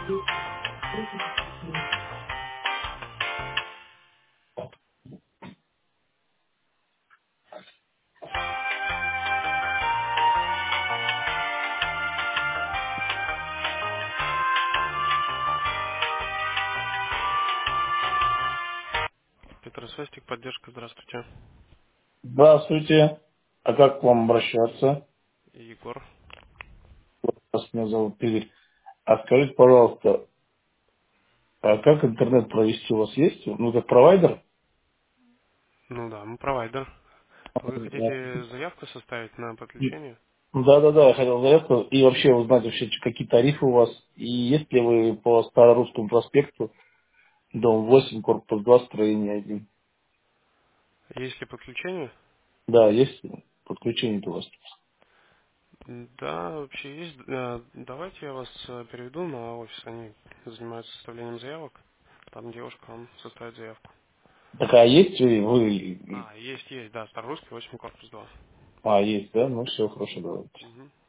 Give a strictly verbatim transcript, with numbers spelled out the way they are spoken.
Петросвязь, поддержка, здравствуйте. Здравствуйте. А как к вам обращаться? Егор. Вас меня зовут Игорь. А скажите, пожалуйста, а как интернет провести у вас есть? Ну, как провайдер? Ну да, мы провайдер. Вы хотите заявку составить на подключение? Да-да-да, я хотел заявку и вообще узнать вообще, какие тарифы у вас. И есть ли вы по Старорусскому проспекту, дом восемь, корпус два, строение один? Есть ли подключение? Да, есть подключение у вас. М, Да, вообще есть. Э, Давайте я вас э, переведу на офис. Они занимаются составлением заявок. Там девушка вам составит заявку. Так, а есть вы? вы- А, есть, есть, да, Старорусский, восемь корпус два. А, есть, да? Ну, все, хорошо, давайте. Угу.